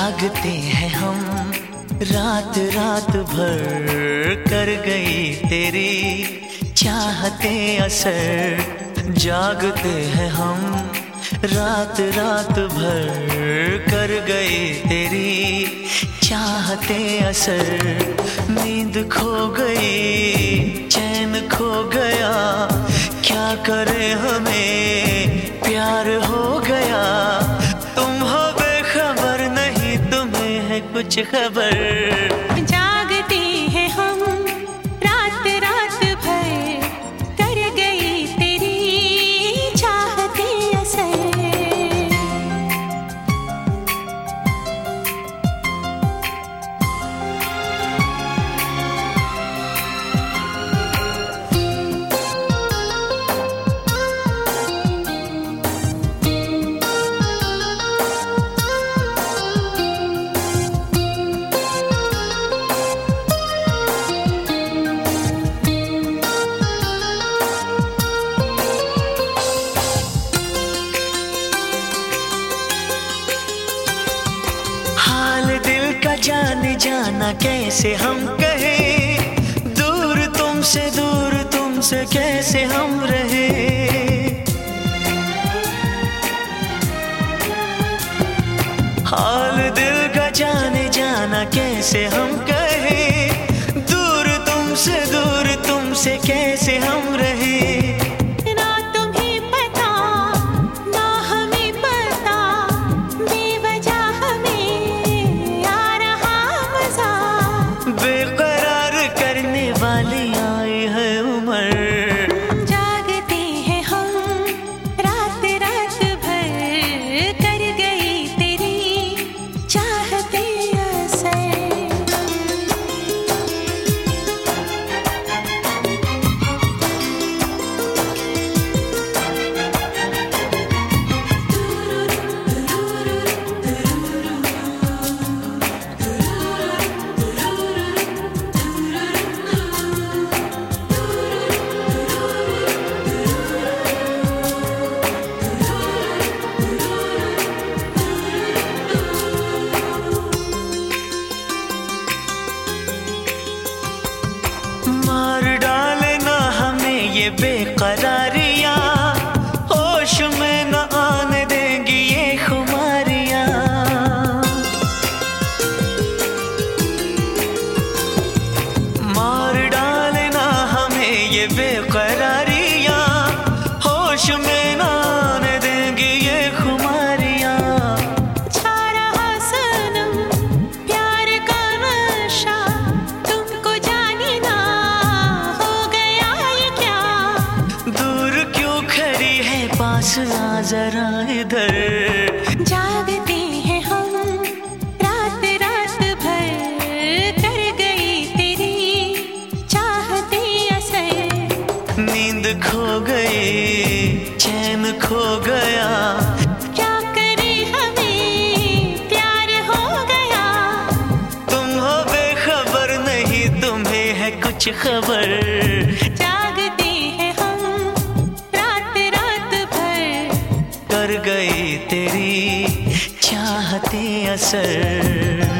जागते हैं हम रात रात भर, कर गई तेरी चाहते असर। जागते हैं हम रात रात भर, कर गई तेरी चाहते असर। नींद खो गई, चैन खो गया, क्या करे हमें प्यार हो गया। तुम हो बेखबर, नहीं तुम्हें है कुछ खबर। जागते हैं हम रात रात भर, कर गई तेरी चाहते असर। जाने जाना कैसे हम कहें, दूर तुमसे कैसे हम रहे। हाल दिल का जाने जाना कैसे हम कहें, दूर तुमसे कैसे हम रहे। मार डाले ना हमें ये बेकरारियां, होश में न आने देंगी ये खुमारियां। मार डाले ना हमें ये बेकरारियां, होश में न आने देंगी ये खुमारियां। पास आ जरा इधर। जागते हैं हम रात रात भर, कर गई तेरी चाहते असर। नींद खो गई, चैन खो गया, क्या करे हमें प्यार हो गया। तुम हो बेखबर, नहीं तुम्हें है कुछ खबर। कर गई तेरी चाहते असर।